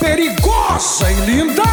perigosa e linda.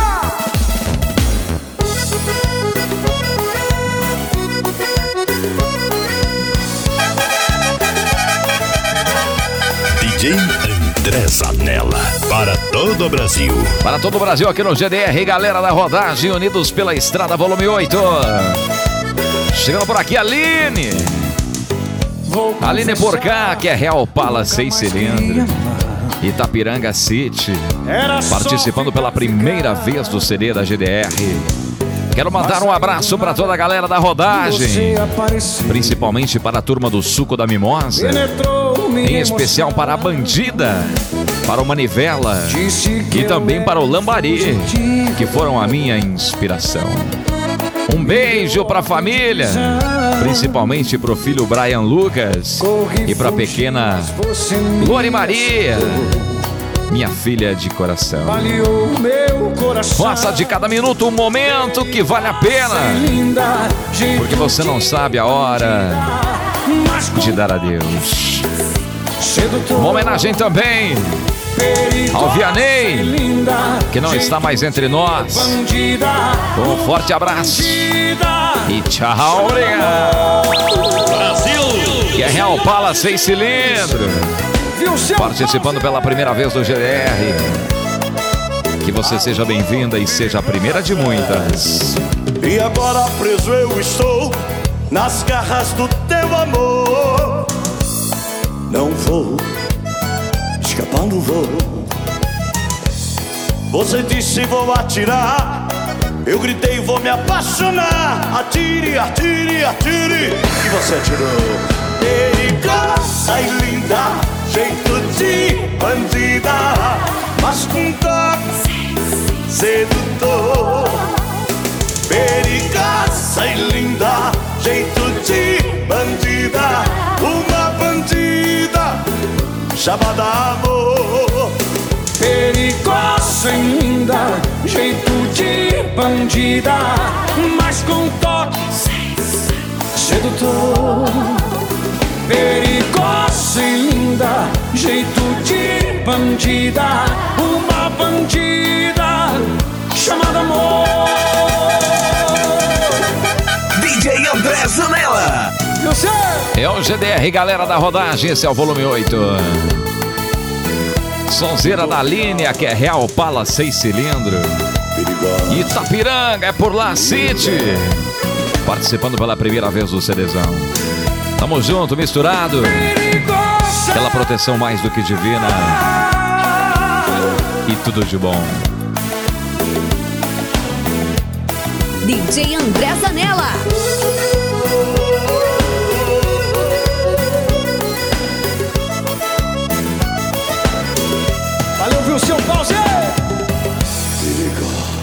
DJ André Zanella, para todo o Brasil. Para todo o Brasil aqui no GDR, galera da rodagem, unidos pela estrada, volume 8. Chegando por aqui, Aline. Aline por cá, que é Real Palace 6 cilindros. Itapiranga City, participando pela primeira vez do CD da GDR. Quero mandar um abraço para toda a galera da rodagem, principalmente para a turma do Suco da Mimosa, em especial para a Bandida, para o Manivela e também para o Lambari, que foram a minha inspiração. Um beijo para a família, principalmente para o filho Brian Lucas e para a pequena Glória Maria, minha filha de coração. Faça de cada minuto um momento que vale a pena, porque você não sabe a hora de dar adeus. Uma homenagem também ao Vianney, que não está mais entre nós. Um forte abraço e tchau, Brasil, que é Real Palace 6 cilindros, participando pela primeira vez do GDR. Que você seja bem-vinda e seja a primeira de muitas. E agora preso eu estou nas garras do teu amor. Não vou, escapar não vou. Você disse vou atirar, eu gritei vou me apaixonar. Atire, atire, atire, e você atirou. Perigosa e linda, jeito de bandida, mas com toque sedutor. Perigosa e linda, jeito de bandida, uma bandida chamada amor. Perigosa e linda, jeito de bandida, mas com toque sedutor. Perigosa e linda, jeito de bandida, uma bandida chamada amor. DJ André Zanella. É o GDR, galera da rodagem, esse é o volume 8. Sonzeira da linha, que é Real Palace 6 cilindros. Itapiranga, é por lá, City, participando pela primeira vez do CDzão. Tamo junto, misturado, aquela proteção mais do que divina. E tudo de bom. DJ André Zanella. Valeu, viu, seu pause? Perigosa